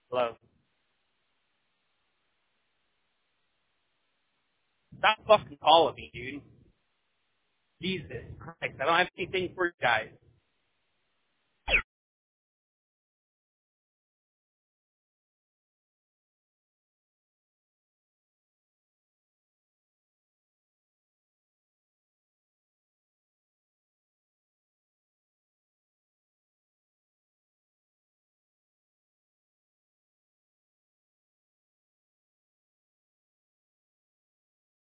Hello. Stop fucking calling me, dude. Jesus Christ. I don't have anything for you guys.